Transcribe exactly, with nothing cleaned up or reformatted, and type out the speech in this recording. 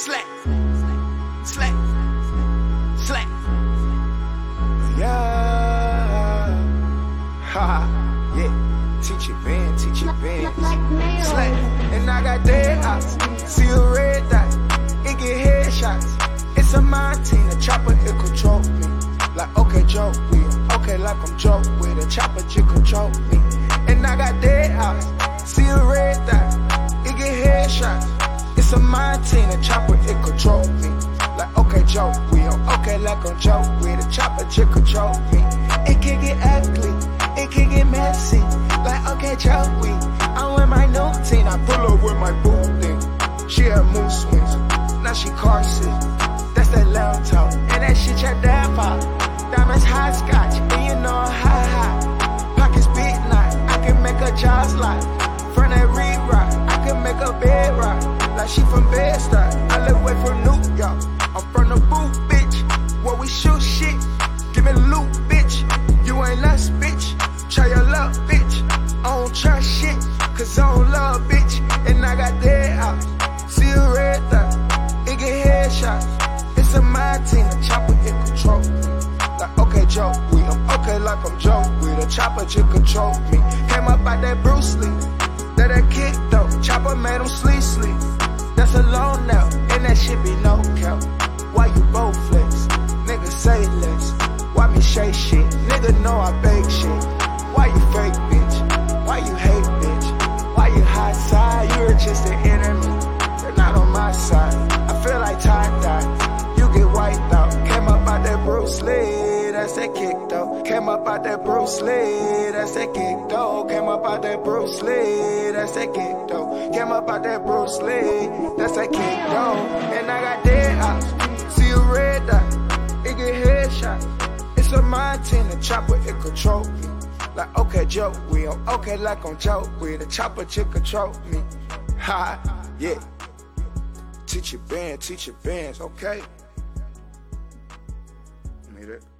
Slack, slack, slack. Yeah, ha, yeah. Teach it band, teach it band. Slack, and I got dead eyes. See a red dot, it get headshots. It's a mind team, the chopper, it control me. Like, okay, Joe, we okay, like I'm Joe with a chopper, it control me. And I got dead eyes. See a red dot, it get headshots. It's a mind team, the chopper, it control me. Like, okay, Joe, we okay, like I'm Joe with a chopper, it control me. It can get ugly, it can get messy. Like, okay, Joe, we I'm with my new team. I pull up with my boo thing. She had mood swings, now she car sick. That's that loud talk, and that shit your dad pop. Diamonds high scotch, and you know I'm high high. Pockets big knot, I can make her jaws lock. From that reed rock, I can make her bed rock. Like she from Bed-Stuy, I live away from New York. I'm from the booth, bitch, where we shoot shit. Give me the loot, bitch, you ain't us, bitch. Try your luck, bitch, I don't trust shit, cause I don't love, bitch. And I got dead out, see a red dot, it get headshots. It's a mind team, the chopper, it control me. Like, okay, Joe, we I'm okay, like I'm Joe with a chopper, it control me. Came up out that Bruce Lee, that that kick though, chopper made him sleep, sleep. That's a loan now, and that shit be no cap. Why you both flex? Nigga say less. Why me shake shit? Nigga know I bake shit. Why you fake, bitch? Why you hate, bitch? Why you hot side? You're just an enemy. You're not on my side. I feel like tie-dye. You get wiped out. Came up out that Bruce Lee, that's that kick though. Came up out that Bruce Lee, that's that kick though. Came up out that Bruce Lee, that's that kick though. Came up out that Bruce Lee, that's that kick though. And I got dead eyes, see a red dot, it get headshot. It's a mind team, the chopper, it control me. Like, okay, Joe, we I'm okay, like I'm Joe with a chopper, it control me. Ha, yeah. Teach your band, teach your bands, okay? Need it.